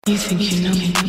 You think you know me?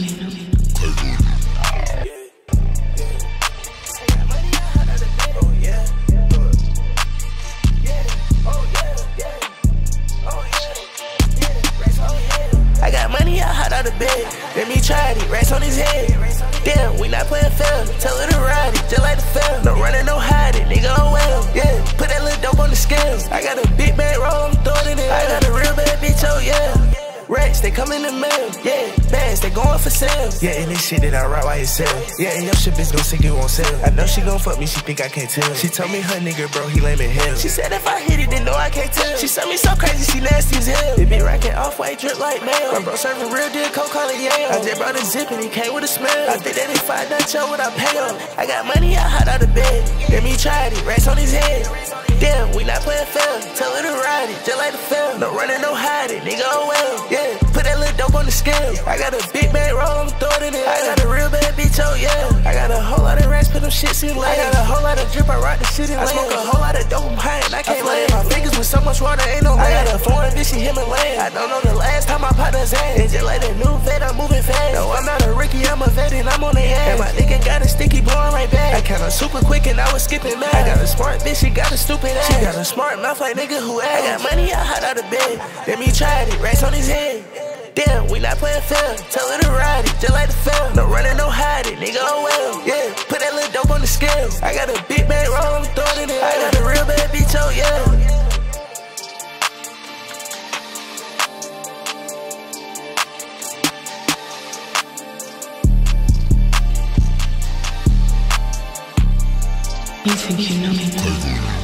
I got money out hot out of bed. Let me try it, racks on his head. Damn, we not playing fair. Tell her to ride it, just like the fair. No running, no hiding, nigga, oh well. Yeah, put that little dope on the scales. I got a big bag roll, I'm throwing it in. I got a real bad bitch, oh yeah. Racks, they come in the mail, yeah. Bags, they going for sale. Yeah, and this shit that I rock by itself. Yeah, and your shit bitch gon' sink, it won't sell. I know she gon' fuck me, she think I can't tell. She told me her nigga, bro, he lame in hell. She said if I hit it, then no, I can't tell. She said me so crazy, she nasty as hell. They be racking off-white, drip like mail. My bro serving real deal, coke, call it Yale. I just brought a zip and he came with a smell. I think that they find that show what I pay up. I got money out hot out of bed. Let me try it, racks on his head. Damn, we not playing fair. Tell her to ride it, just like the fair. No running, no hiding, nigga, oh well. Yeah, put that little dope on the scale. I got a big bag roll, I'm throwing it in. I got a real bad bitch, oh yeah. I got a whole lot of racks, put them shits in lane. I got a whole lot of drip, I rock the shit in lane. I smoke a whole lot of dope, I'm high and I can't lay. My fingers with so much water, ain't no lane. I got a foreign bitch, she Himalayan. I don't know the last time I popped her Zan. It's just like a new vet, I'm moving fast. No, I'm not a Ricky, I'm a vet and I'm on the ass. And my nigga got a sticky blowing right back. I kinda super quick and I was skipping mad. I got a smart bitch, she got a stupid ass. She got a smart mouth like nigga who ass. I got money out hot out of bed. Let me try it, racks on his head. Damn, we not playing fair. Tell her to ride it, just like the fair. No running, no hiding, nigga, oh well. Yeah, put that little dope on the scales. I got a big bag roll, I'm throwing it in. I got a real bad bitch, oh yeah. You think you know me?